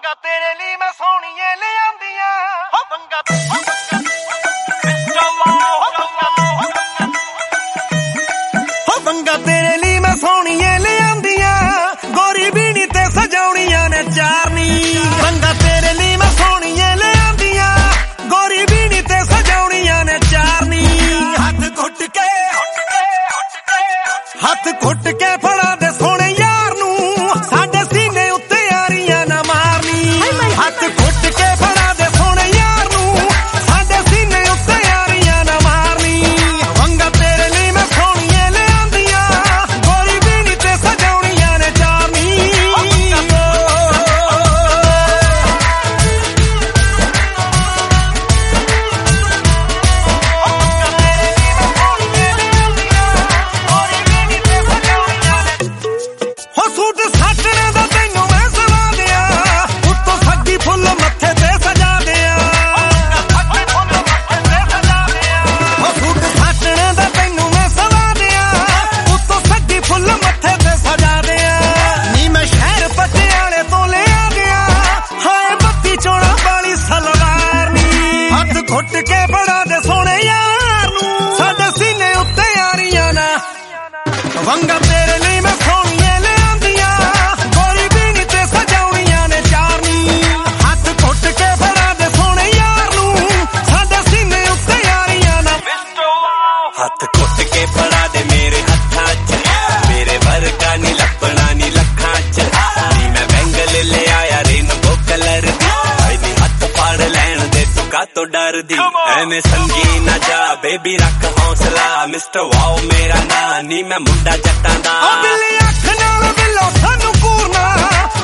ਵੰਗਾ ਤੇਰੇ ਲਈ ਮੈਂ ਸੋਹਣੀਏ ਲਿਆਂਦੀਆਂ ਹੋ ਵੰਗਾ ਵੰਗਾ ਤੇਰੇ ਲਈ ਮੈਂ ਸੋਹਣੀਏ ਲਿਆਂਦੀਆਂ ਗੋਰੀ ਬੀਣੀ ਤੇ ਸਜਾਉਣੀਆਂ ਨੇ ਚਾਰਨੀ ਵੰਗਾ ਤੇਰੇ ਲਈ ਮੈਂ ਸੋਹਣੀਏ ਲਿਆਂਦੀਆਂ ਗੋਰੀ ਬੀਣੀ ਤੇ ਸਜਾਉਣੀਆਂ ਨੇ ਚਾਰਨੀ ਹੱਥ ਘੁੱਟ ਕੇ ਫੜਾ ਦੇ ਸੋਹਣੇ ਯਾਰ ਨੂੰ ਸਾਡੇ ਸੀਨੇ ਉੱਤੇ ਯਾਰੀਆਂ ਨਾ ਮਾਰਨੀ ਹੱਥ ਘੁੱਟ ਕੇ ਫੜਾ ਦੇ ਸੋਹਣੇ ਯਾਰ ਨੂੰ ਸਾਡੇ ਸੀਨੇ ਉੱਤੇ ਯਾਰੀਆਂ ਨਾ ਮਾਰਨੀ ਵੰਗਾ ਤੇਰੇ ਲਈ ਮੈਂ ਸੋਹਣੀਏ ਲਿਆਂਦੀਆਂ ਗੋਰੀ ਬੀਣੀ ਤੇ ਸਜਾਉਣੀਆਂ ਨੇ ਚਾਰਨੀ ਸੂਟ ਸਾਟਣੇ ਦਾ ਤੈਨੂੰ ਮੈਂ ਸਵਾ ਦਿਆਂ ਉੱਤੋਂ ਸੱਗੀ ਫੁੱਲ ਮੱਥੇ ਤੇ ਸਜਾ ਦਿਆਂ ਸੂਟ ਸਾਟਣੇ ਦਾ ਤੈਨੂੰ ਮੈਂ ਸਵਾ ਦਿਆਂ ਉੱਤੋਂ ਸੱਗੀ ਫੁੱਲ ਮੱਥੇ ਤੇ ਸਜਾ ਦਿਆਂ ਨੀ ਮੈਂ ਸ਼ਹਿਰ ਪਟਿਆਲੇ ਤੋਂ ਲੈ ਆ ਗਿਆ ਹਾਏ ਬੱਤੀ ਚੋਣਾ ਵਾਲੀ ਸਲਵਾਰ ਨੀ ਹੱਥ ਘੁੱਟ ਕੇ ਫੜਾ ਦੇ ਸੋਹਣੇ ਯਾਰ ਨੂੰ ਸਾਡੇ ਸੀਨੇ ਉੱਤੇ ਯਾਰੀਆਂ ਨਾ ਵੰਗਾ ਤੇਰੇ ਲਈ ਮੈਂ ਸੋਹਣੀਏ ਲਿਆਂਦੀਆਂ ਗੋਰੀ ਬੀਣੀ ਤੇ ਸਜਾਉਣੀਆਂ ਨੇ ਚਾਰਨੀ ਹੱਥ ਘੁੱਟ ਕੇ ਫੜਾ ਦੇ ਸੋਹਣੇ ਯਾਰ ਨੂੰ ਸਾਡੇ ਸੀਨੇ ਉੱਤੇ ਯਾਰੀਆਂ ਨਾ ਹੱਥ ਘੁੱਟ ਕੇ ਫੜਾ ਦੇ ਮੇਰੇ ਹੱਥਾਂ 'ਚ ਮੇਰੇ ਵਰਗਾ ਨੀ ਲੱਭਣਾ ਨੀ ਲੱਖਾਂ 'ਚ ਨੀ ਮੈਂ ਬੈਂਗਲ ਲੈ ਆਇਆ ਰੇਨਬੋ ਕਲਰ ਦੀ ਨੀ ਹੱਥ ਫੜ ਲੈਣ ਦੇ ਤੂੰ ਕਾਤੋਂ ਡਰਦੀ ਐਵੇਂ ਸੰਗੀ ਨਾ ਜਾ ਬੇਬੀ ਰੱਖ ਹੌਸਲਾ ਮਿਸਟਰ ਵਾਓ ਮੇਰਾ ਨਾਂ ਨੀ ਮੈਂ ਮੁੰਡਾ ਜੱਟਾਂ ਦਾ ਉਹ ਬਿੱਲੀ ਅੱਖ ਨਾਲ ਬਿੱਲੋ ਸਾਨੂੰ ਪੂਰਨਾ